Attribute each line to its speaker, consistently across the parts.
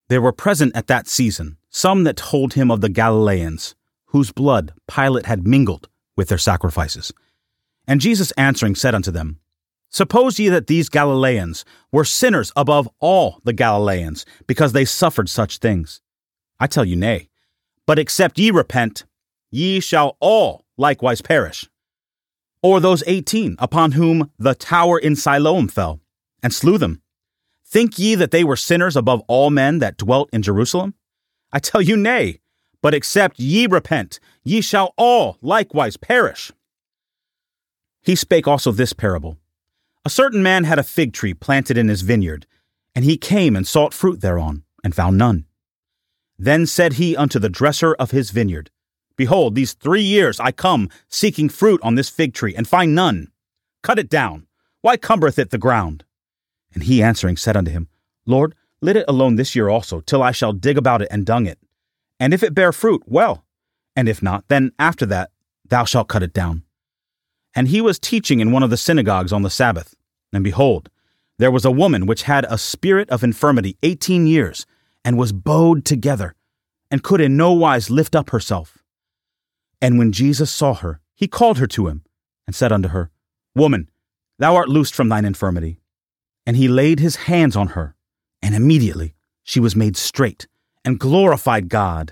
Speaker 1: There were present at that season some that told him of the Galileans, whose blood Pilate had mingled with their sacrifices. And Jesus answering said unto them, Suppose ye that these Galileans were sinners above all the Galileans, because they suffered such things? I tell you, nay. But except ye repent, ye shall all likewise perish. Or those 18 upon whom the tower in Siloam fell, and slew them. Think ye that they were sinners above all men that dwelt in Jerusalem? I tell you, nay. But except ye repent, ye shall all likewise perish. He spake also this parable. A certain man had a fig tree planted in his vineyard, and he came and sought fruit thereon, and found none. Then said he unto the dresser of his vineyard, Behold, these 3 years I come seeking fruit on this fig tree, and find none. Cut it down. Why cumbereth it the ground? And he answering said unto him, Lord, let it alone this year also, till I shall dig about it and dung it. And if it bear fruit, well. And if not, then after that thou shalt cut it down. And he was teaching in one of the synagogues on the Sabbath. And behold, there was a woman which had a spirit of infirmity 18 years, and was bowed together, and could in no wise lift up herself. And when Jesus saw her, he called her to him, and said unto her, Woman, thou art loosed from thine infirmity. And he laid his hands on her, and immediately she was made straight, and glorified God.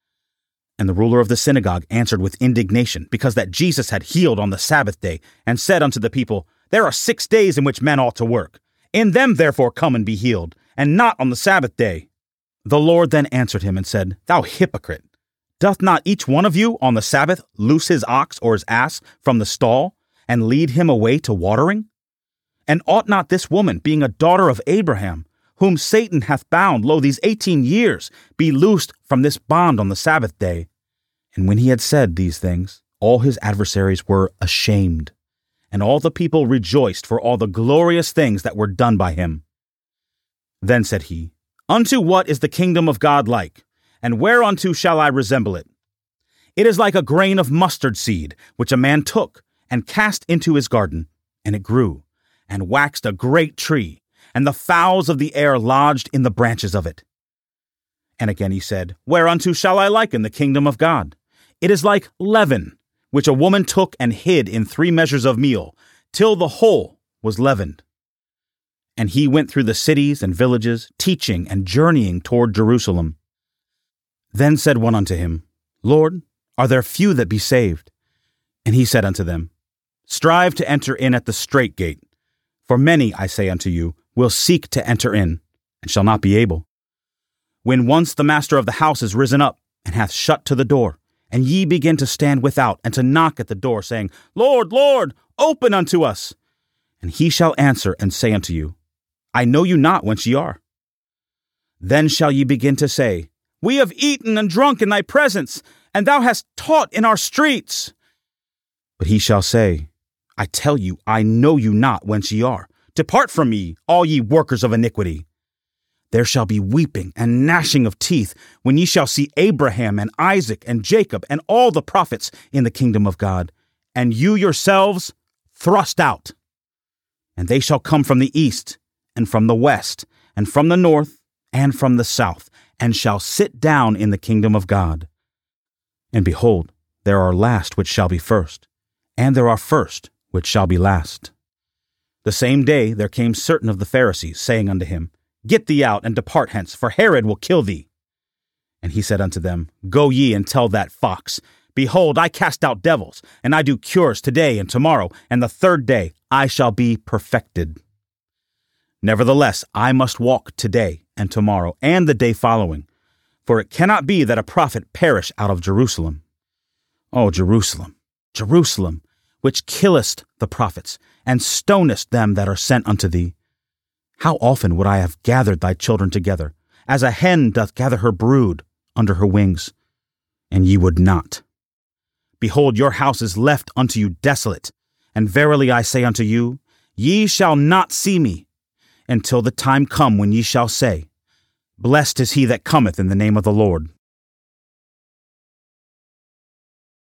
Speaker 1: And the ruler of the synagogue answered with indignation, because that Jesus had healed on the Sabbath day, and said unto the people, There are 6 days in which men ought to work. In them therefore come and be healed, and not on the Sabbath day. The Lord then answered him and said, Thou hypocrite, doth not each one of you on the Sabbath loose his ox or his ass from the stall, and lead him away to watering? And ought not this woman, being a daughter of Abraham, whom Satan hath bound, lo, these 18 years, be loosed from this bond on the Sabbath day? And when he had said these things, all his adversaries were ashamed, and all the people rejoiced for all the glorious things that were done by him. Then said he, Unto what is the kingdom of God like? And whereunto shall I resemble it? It is like a grain of mustard seed, which a man took, and cast into his garden, and it grew, and waxed a great tree, and the fowls of the air lodged in the branches of it. And again he said, Whereunto shall I liken the kingdom of God? It is like leaven, which a woman took and hid in 3 measures of meal, till the whole was leavened. And he went through the cities and villages, teaching and journeying toward Jerusalem. Then said one unto him, Lord, are there few that be saved? And he said unto them, Strive to enter in at the strait gate. For many, I say unto you, will seek to enter in, and shall not be able. When once the master of the house is risen up, and hath shut to the door, and ye begin to stand without, and to knock at the door, saying, Lord, Lord, open unto us. And he shall answer and say unto you, I know you not whence ye are. Then shall ye begin to say, We have eaten and drunk in thy presence, and thou hast taught in our streets. But he shall say, I tell you, I know you not whence ye are. Depart from me, all ye workers of iniquity. There shall be weeping and gnashing of teeth when ye shall see Abraham and Isaac and Jacob and all the prophets in the kingdom of God, and you yourselves thrust out. And they shall come from the east, and from the west, and from the north, and from the south, and shall sit down in the kingdom of God. And behold, there are last which shall be first, and there are first which shall be last. The same day there came certain of the Pharisees, saying unto him, Get thee out, and depart hence, for Herod will kill thee. And he said unto them, Go ye and tell that fox, Behold, I cast out devils, and I do cures today and tomorrow, and the 3rd day I shall be perfected. Nevertheless, I must walk today and tomorrow and the day following, for it cannot be that a prophet perish out of Jerusalem. O Jerusalem, Jerusalem, which killest the prophets, and stonest them that are sent unto thee. How often would I have gathered thy children together, as a hen doth gather her brood under her wings, and ye would not. Behold, your house is left unto you desolate, and verily I say unto you, ye shall not see me, until the time come when ye shall say, Blessed is he that cometh in the name of the Lord.